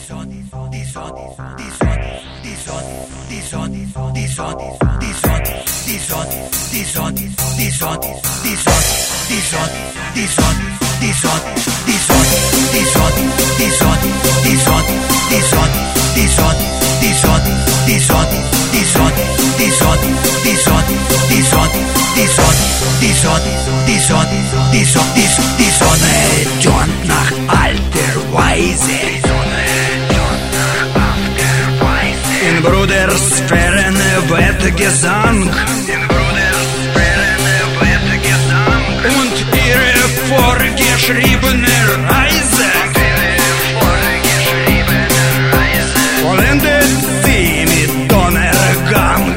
Die Sonne turnt nach alter Weise. In Brudersphären wird Gesang und ihre vorgeschriebene Reise vollendet sie mit Donnergang.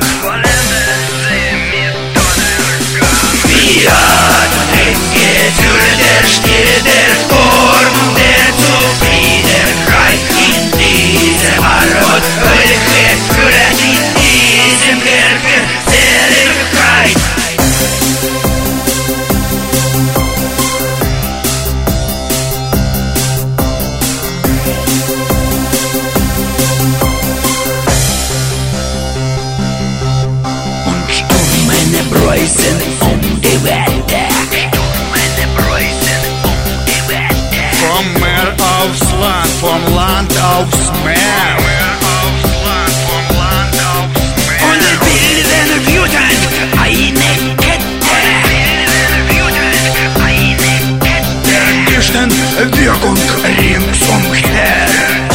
Der Stil der Form der Zufriedenheit in diesem Armut, welche führt in diesem Kerker Seligkeit. Und Sturmen brausen um die Welt. Vom Meer aufs Land, vom Land aufs Meer. Und wir bilden wütend eine Kette der dichten Wirkung ringsumher.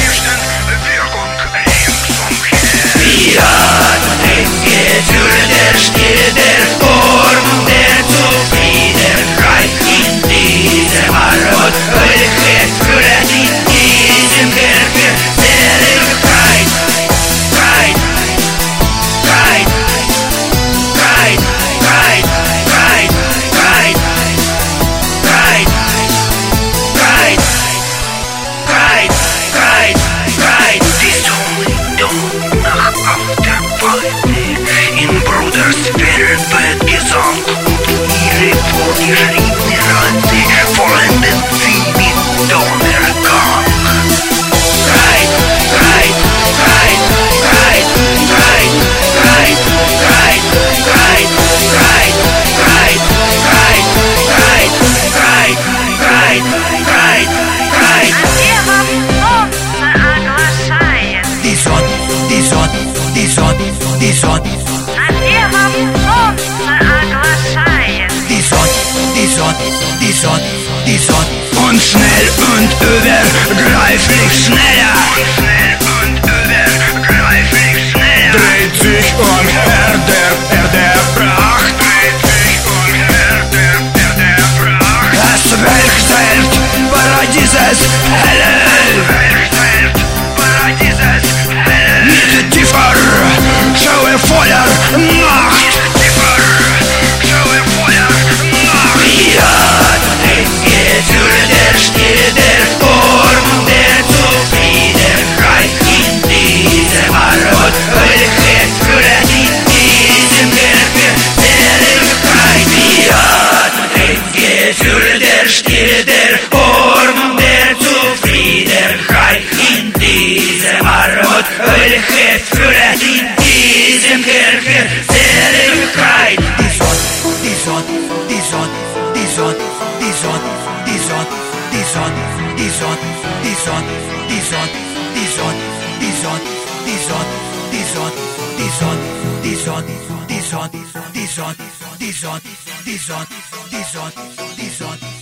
Wir atmen Gefühl der Stil der Form der Zufriedenheit in diesem Armut, welche führt in diesem Kerker Seligkeit. Pride, Pride, Pride, Pride, Pride, Pride, Pride, Pride, Pride, Pride, Pride. Die Sonne dort nach auf der Weide. In Brudersphären wird Gesang und ihre vorgeschriebene Reise vollendet sie mit Donnergang. Pride, Pride, Pride, Pride, Pride, Pride, Pride, Pride, Pride, Pride, Pride, Pride, Pride, Pride, Pride, Pride. Die Sonne, die Sonne, die Sonne, die Sonne. Die Sonne, die Sonne. Und schnell und übergreiflich schneller. Dreht sich umher der Erde Pracht. Das Werk selbst Paradieses helle. Mit tiefer Schaue voller Macht. Der Stil der Form der Zufriedenheit in diesem Armut, welche führt in diesem Kerker Seligkeit. Wir atmen Gefühl der Stil der Form der Zufriedenheit in diesem Armut, welche führt in diesem Kerker Seligkeit. Die Sonne, die Sonne, die Sonne, die Sonne, die Sonne. Die Sonne, die Sonne, die Sonne, die Sonne, die Sonne, die Sonne, die Sonne, die Sonne, die Sonne, die Sonne, die Sonne, die Sonne, die Sonne, die Sonne, die Sonne, die Sonne, die Sonne.